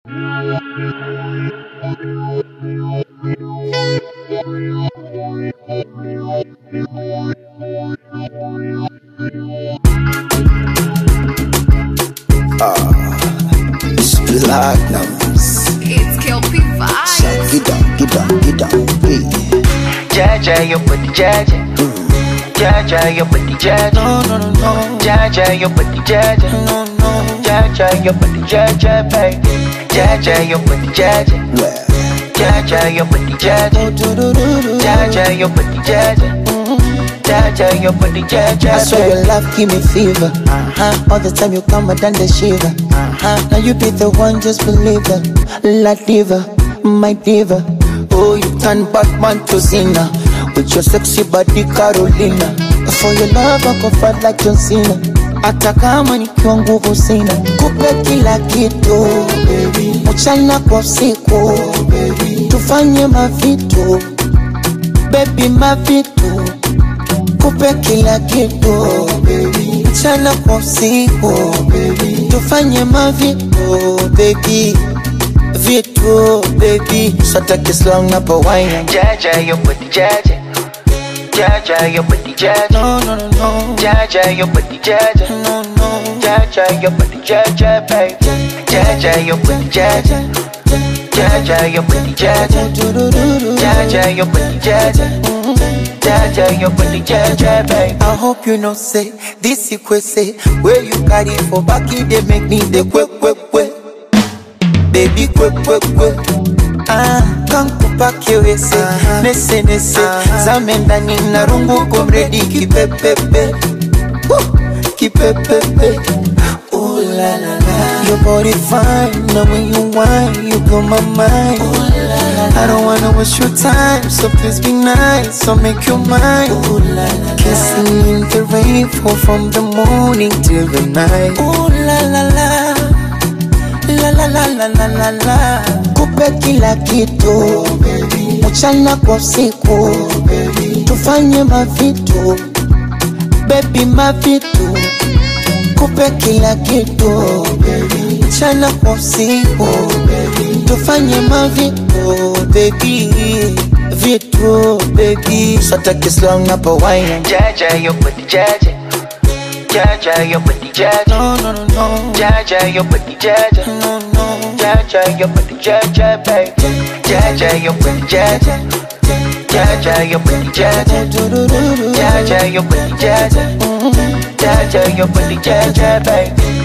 Platinums. It's Kelpie Vibes. Get down, hey. Jaja, your booty, Jaja. Jaja, your booty, Jaja. No. Jaja, your booty, Jaja. No. Jaja, your booty, Jaja, baby. Jaja, your booty, Jaja. Well. Jaja, your booty, Jaja. Jaja, your booty, Jaja. Jaja, your booty, Jaja. I swear your love give me fever. All the time you come and the shiver. Now you be the one, just believe it. La diva, my diva. Oh, you turn Batman to Zina with your sexy body, Carolina. For your love, I go fight like John Cena. Hata kama nikiwa nguvu sina, kupe kila kitu baby, mchana kwa usiku baby, tufanye mavitu baby, mavitu, kupe kila kitu baby, mchana kwa usiku baby, tufanye mavitu baby, vitu baby, sota kislong na pa wine. Jaja, your booty, Jaja. Jaja, your booty, Jaja. No. Jaja, your booty, Jaja. No. Jaja, your booty, Jaja, baby. Jaja, your booty, Jaja. Jaja, your booty, Jaja. Jaja, your booty, Jaja. Jaja, your booty, Jaja, baby. I hope you know say this say where you carry for back it they make me the quick baby quick kankupa kiwese nese zamenda nina rungu komredi kipepepe ooh la la, your body fine, now when you whine you blow my mind. Ooh, la. I don't wanna waste your time, so please be nice, so make your mind. Ooh, la. Kissing in the rain, fall from the morning till the night. Ooh la la, kupe kila kitu baby, mchana kwa usiku baby, tufanye mavitu baby, mavitu, kupe kila kitu baby, mchana kwa usiku baby, tufanye mavitu baby, vitu baby, sota kislong na pa wine. Jaja, your booty, Jaja. Jaja, your booty, Jaja. No. Jaja, your booty, Jaja. No. Jaja, your booty, Jaja, baby. Jaja, your booty, Jaja. Jaja, your booty, Jaja. Jaja, your booty, Jaja. Jaja, your booty, Jaja, baby.